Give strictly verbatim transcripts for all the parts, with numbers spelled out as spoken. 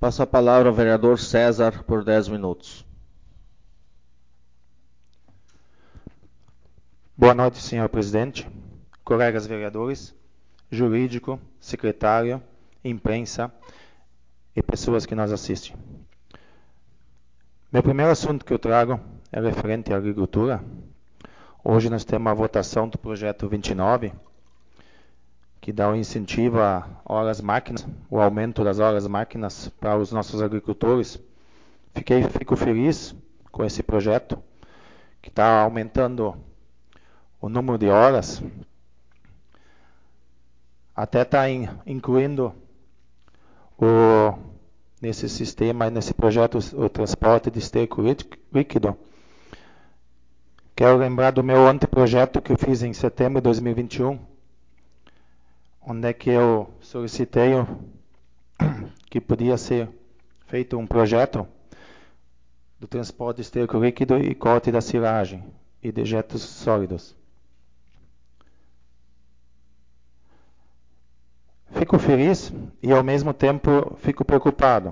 Passo a palavra ao vereador César por dez minutos. Boa noite, senhor presidente, colegas vereadores, jurídico, secretário, imprensa e pessoas que nos assistem. Meu primeiro assunto que eu trago é referente à agricultura. Hoje nós temos a votação do projeto vinte e nove, que dá um incentivo a horas máquinas, o aumento das horas máquinas para os nossos agricultores. Fiquei, fico feliz com esse projeto, que está aumentando o número de horas, até está in, incluindo o, nesse sistema, nesse projeto, o, o transporte de esterco líquido. Quero lembrar do meu anteprojeto que eu fiz em setembro de dois mil e vinte e um, onde é que eu solicitei que podia ser feito um projeto do transporte de esterco líquido e corte da silagem e dejetos sólidos. Fico feliz e ao mesmo tempo fico preocupado.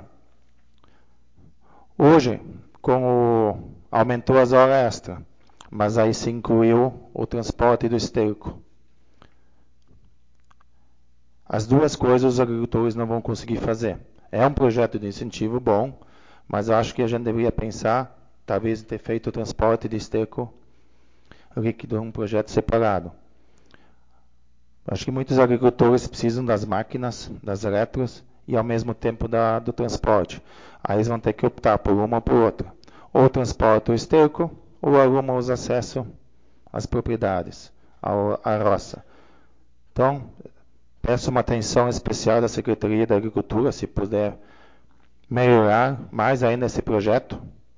Hoje, com o, aumentou as horas extras, mas aí se incluiu o transporte do esterco. As duas coisas os agricultores não vão conseguir fazer. É um projeto de incentivo bom, mas eu acho que a gente deveria pensar, talvez, em ter feito o transporte de esterco líquido, um projeto separado. Acho que muitos agricultores precisam das máquinas, das eletros, e ao mesmo tempo da, do transporte. Aí eles vão ter que optar por uma ou por outra. Ou transporta o esterco, ou arruma os acessos às propriedades, ao, à roça. Então, peço uma atenção especial da Secretaria da Agricultura, se puder melhorar mais ainda esse projeto,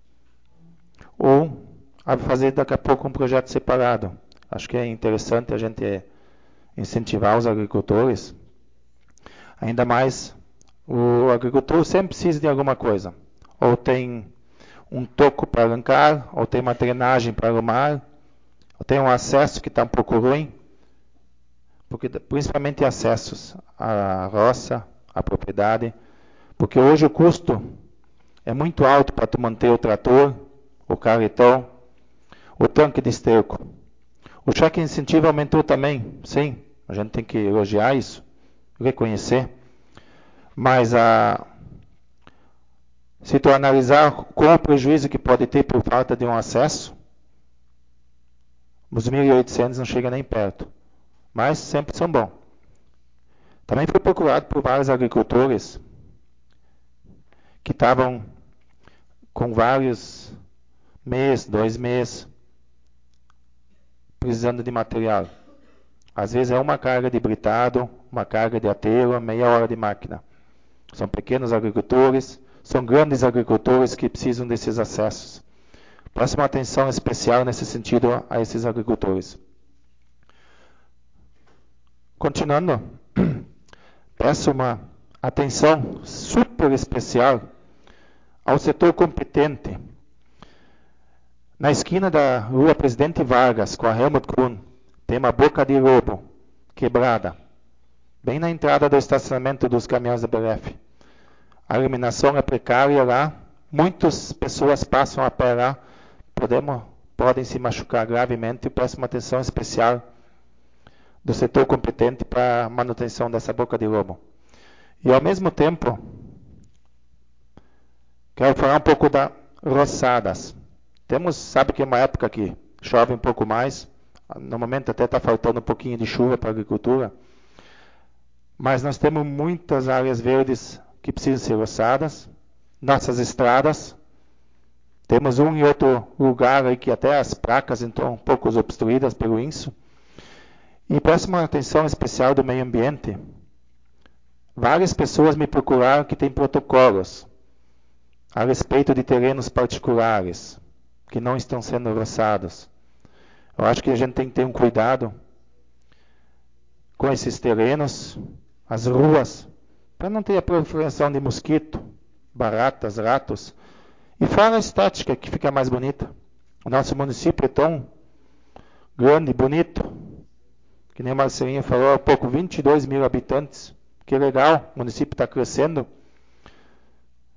ou a fazer daqui a pouco um projeto separado. Acho que é interessante a gente incentivar os agricultores. Ainda mais, o agricultor sempre precisa de alguma coisa. Ou tem um toco para arrancar, ou tem uma drenagem para arrumar, ou tem um acesso que está um pouco ruim, porque, principalmente acessos à roça, à propriedade, porque hoje o custo é muito alto para tu manter o trator, o carretão, o tanque de esterco. O cheque incentivo aumentou também, sim, a gente tem que elogiar isso, reconhecer, mas a, se tu analisar qual o prejuízo que pode ter por falta de um acesso, os mil e oitocentos não chega nem perto, mas sempre são bons. Também foi procurado por vários agricultores que estavam com vários meses, dois meses, precisando de material. Às vezes é uma carga de britado, uma carga de aterro, meia hora de máquina. São pequenos agricultores, são grandes agricultores que precisam desses acessos. Peço uma atenção especial nesse sentido a esses agricultores. Continuando, peço uma atenção super especial ao setor competente. Na esquina da rua Presidente Vargas, com a Helmut Kuhn, tem uma boca de lobo quebrada, bem na entrada do estacionamento dos caminhões da B R F. A iluminação é precária lá, muitas pessoas passam a pé lá, podemos, podem se machucar gravemente, e peço uma atenção especial do setor competente para a manutenção dessa boca de lobo. E ao mesmo tempo, quero falar um pouco das roçadas. Temos, sabe que é uma época que chove um pouco mais, no momento até está faltando um pouquinho de chuva para a agricultura, mas nós temos muitas áreas verdes que precisam ser roçadas, nossas estradas, temos um e outro lugar aí que até as placas estão um pouco obstruídas pelo inso, e peço uma atenção especial do meio ambiente. Várias pessoas me procuraram que têm protocolos a respeito de terrenos particulares que não estão sendo roçados. Eu acho que a gente tem que ter um cuidado com esses terrenos, as ruas, para não ter a proliferação de mosquito, baratas, ratos, e fora a estética, que fica mais bonita. O nosso município é tão grande e bonito, que nem o Marcelinho falou há pouco, vinte e dois mil habitantes, que legal, o município está crescendo,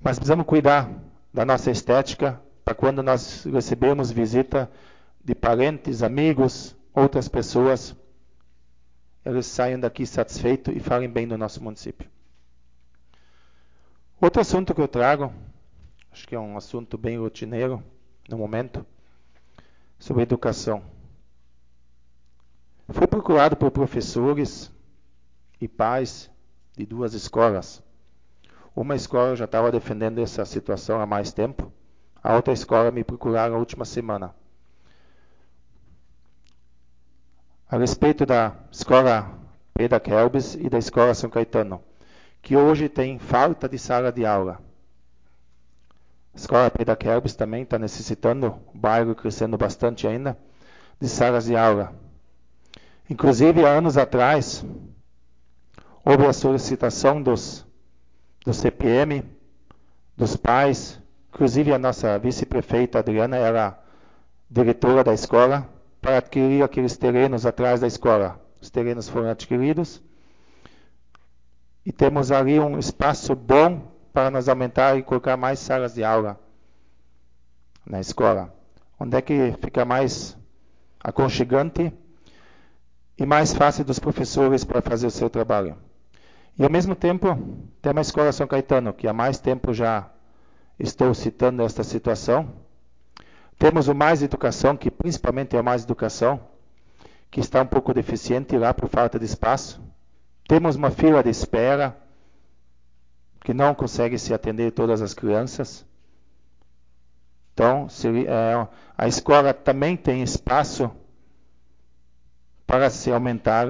Mas precisamos cuidar da nossa estética para quando nós recebemos visita de parentes, amigos, outras pessoas, eles saiam daqui satisfeitos e falem bem do nosso município. Outro assunto que eu trago, acho que é um assunto bem rotineiro no momento, sobre educação. Fui procurado por professores e pais de duas escolas. Uma escola já estava defendendo essa situação há mais tempo, a outra escola me procuraram na última semana. A respeito da escola Pedro Kelbis e da escola São Caetano, que hoje tem falta de sala de aula. A escola Pedro Kelbis também está necessitando, o bairro crescendo bastante ainda, de salas de aula. Inclusive, há anos atrás, houve a solicitação dos, do C P M, dos pais, inclusive a nossa vice-prefeita Adriana era diretora da escola, para adquirir aqueles terrenos atrás da escola. Os terrenos foram adquiridos e temos ali um espaço bom para nós aumentar e colocar mais salas de aula na escola, onde é que fica mais aconchegante e mais fácil dos professores para fazer o seu trabalho. E ao mesmo tempo, tem uma escola São Caetano, que há mais tempo já estou citando esta situação. Temos o Mais Educação, que principalmente é o Mais Educação, que está um pouco deficiente lá por falta de espaço. Temos uma fila de espera, que não consegue se atender todas as crianças. Então, se, é, a escola também tem espaço para se aumentar.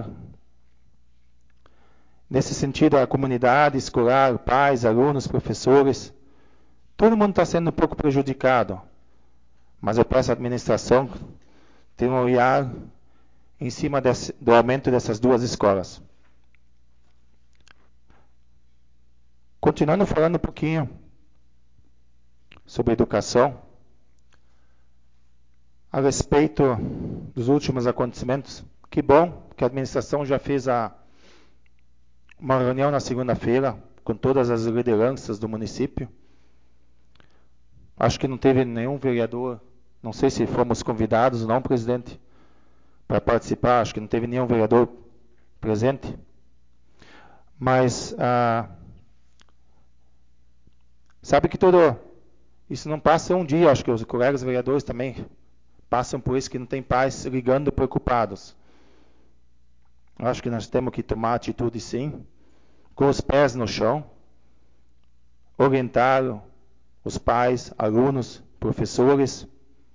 Nesse sentido, a comunidade escolar, pais, alunos, professores, todo mundo está sendo um pouco prejudicado. Mas eu peço à administração ter um olhar em cima desse, do aumento dessas duas escolas. Continuando falando um pouquinho sobre educação, a respeito dos últimos acontecimentos, que bom que a administração já fez a, uma reunião na segunda-feira com todas as lideranças do município. Acho que não teve nenhum vereador, não sei se fomos convidados ou não, presidente, para participar, acho que não teve nenhum vereador presente. Mas, ah, sabe que todo, isso não passa um dia, acho que os colegas vereadores também passam por isso, que não tem pais ligando preocupados. Acho que nós temos que tomar atitude sim, com os pés no chão, orientar os pais, alunos, professores.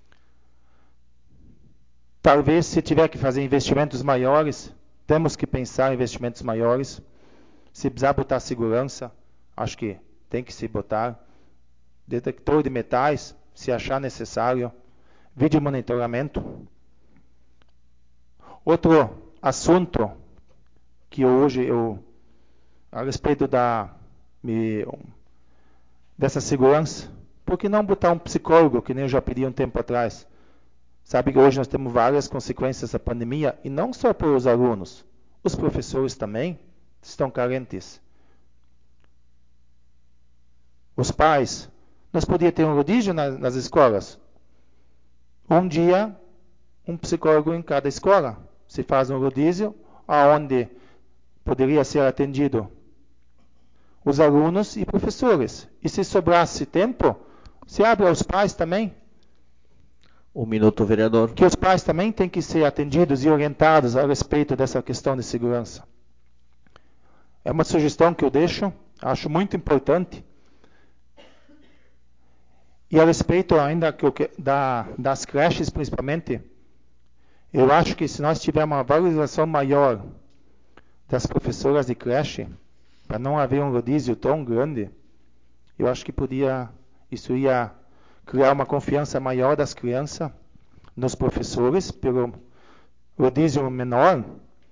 Talvez, se tiver que fazer investimentos maiores, temos que pensar em investimentos maiores. Se precisar botar segurança, acho que tem que se botar. Detector de metais, se achar necessário. Vídeo monitoramento. Outro assunto que hoje eu, a respeito da me, dessa segurança, por que não botar um psicólogo, que nem eu já pedi um tempo atrás? Sabe que hoje nós temos várias consequências da pandemia, e não só para os alunos, os professores também estão carentes. Os pais, nós podíamos ter um rodízio nas, nas escolas. Um dia, um psicólogo em cada escola. Se faz um rodízio, aonde poderia ser atendido os alunos e professores. E se sobrasse tempo, se abre aos pais também. Um minuto, vereador. Que os pais também têm que ser atendidos e orientados a respeito dessa questão de segurança. É uma sugestão que eu deixo, acho muito importante. E a respeito ainda que eu, da, das creches, principalmente, eu acho que se nós tivermos uma valorização maior das professoras de creche, para não haver um rodízio tão grande, eu acho que podia, isso ia criar uma confiança maior das crianças nos professores, pelo rodízio menor.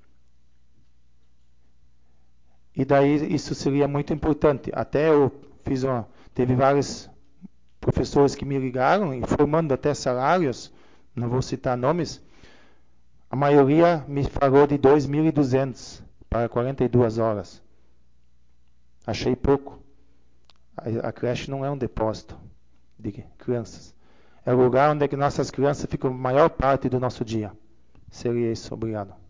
E daí isso seria muito importante. Até eu fiz uma, teve vários professores que me ligaram, informando até salários, não vou citar nomes. A maioria me falou de dois mil e duzentos para quarenta e duas horas. Achei pouco. A, a creche não é um depósito de crianças. É o lugar onde é que nossas crianças ficam a maior parte do nosso dia. Seria isso. Obrigado.